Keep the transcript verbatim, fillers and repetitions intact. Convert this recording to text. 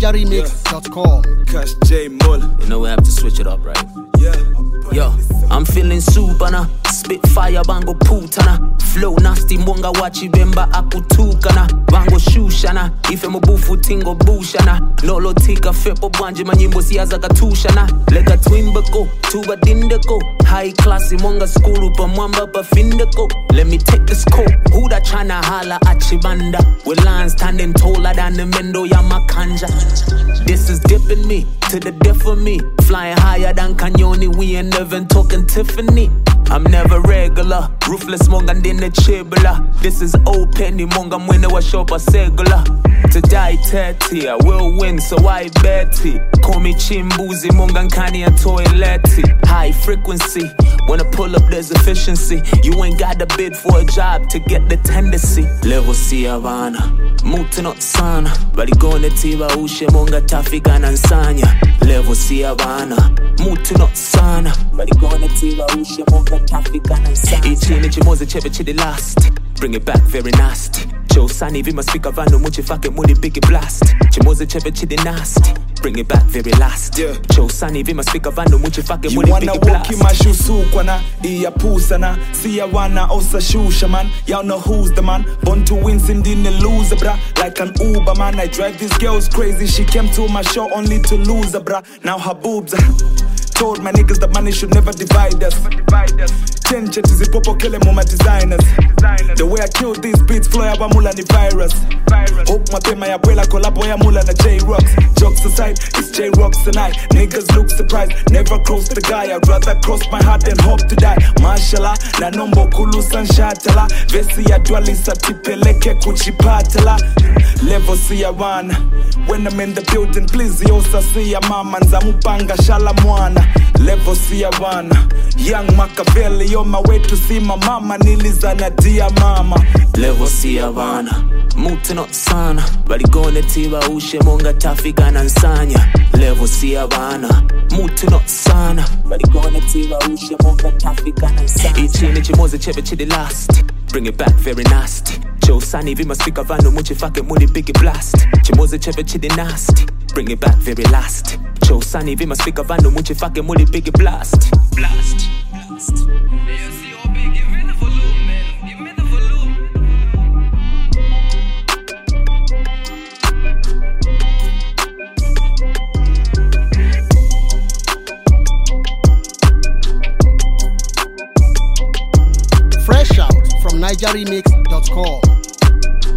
niger remix dot com. Cash J Muller. You know we have to switch it up, right? Yeah. Yo, I'm feeling supana. Spit fire bango putana. Flow nasty mwanga wachi bemba akutukana. Bango shushana. Ife mubufu tingo bushana. Nolo tika fepo bwanje manyimbo siyaza katushana. Lega twimbako, tuba dindako. High class mwanga skulu pa mwamba pa findako. Let me take this call. Who da tryna holla at Chibanda? With lines standing taller than the mendo ya makanja. This is dipping me to the death of me. Flying higher than Canyoni, we ain't even talking Tiffany. I'm never regular, ruthless monga ndine chibula. This is old penny monga mwene wa shopa segula. To die thirty, I will win, so I bet it. Call me chimbuzi, monga nkani and toileti. High frequency, when I pull up there's efficiency. You ain't got to bid for a job to get the tendency. Level C Havana, mutu not sana. Bali gone tiba ushe monga tafika na nsanya. Level C Havana, mutu not sana. Bali gone tiba ushe monga tafika na nsanya. Ichini chimoze chebe chidi last. Bring it back very nasty. Joe Sani vima speaker vano muchi fake muli big blast. Chimoze chebe chidi nasty. Bring it back very last. Yeah. Joe Sani vima speaker vano muchi fake muli big blast. You wanna walk in my shoes sukwana, iya pusana. See ya wanna osa shusha man. Y'all know who's the man. Born to win, sin didn't lose bra. Like an Uber man, I drive these girls crazy. She came to my show only to lose bra. Now her boobs. Told my niggas that money should never divide us. Ten chetties is popo kele mama designers. The way I kill these beats, flow ya mula ni virus. Hope mapema ya bwela collabo ya mula na J-Rocks. Jokes aside, it's J-Rocks and I. Niggas look surprised, never cross the guy. I'd rather cross my heart than hope to die. Mashallah, na nombo kulu sanshatala. Vesi ya dualisa tipeleke kuchipatala. Level see ya one. When I'm in the building, please yosa see ya mama. Nzamupanga shala mwana. Level see ya one. Young Machiavelli on my way to see my mama. Nilizana dia mama. Level C Havana, mutu not sana. Bali gone tiba ushe monga tafika na nsanya. Level C Havana, mutu not sana. Bali gone tiba ushe monga tafika na nsanya. Ichini chimoze chebe chidi last. Bring it back very nasty. Joe Sani vima speaker vano muchi fake muli big blast. Chimoze chebe chidi nasty. Bring it back very last. Joe Sani vima speaker vano muchi fake muli big blast. Blast. Blast. Fresh out from niger remix dot com.